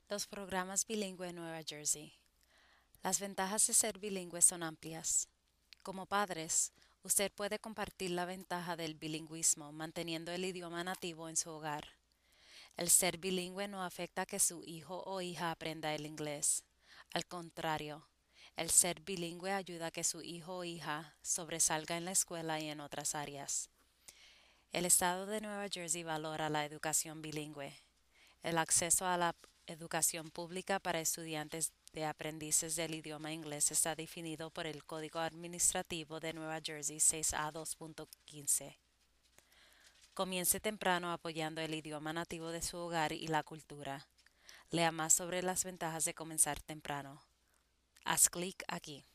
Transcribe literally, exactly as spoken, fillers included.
Los programas bilingüe en Nueva Jersey. Las ventajas de ser bilingüe son amplias. Como padres, usted puede compartir la ventaja del bilingüismo manteniendo el idioma nativo en su hogar. El ser bilingüe no afecta que su hijo o hija aprenda el inglés. Al contrario, el ser bilingüe ayuda a que su hijo o hija sobresalga en la escuela y en otras áreas. El estado de Nueva Jersey valora la educación bilingüe. El acceso a la educación pública para estudiantes de aprendices del idioma inglés está definido por el Código Administrativo de Nueva Jersey seis A dos punto quince. Comience temprano apoyando el idioma nativo de su hogar y la cultura. Lea más sobre las ventajas de comenzar temprano. Haz clic aquí.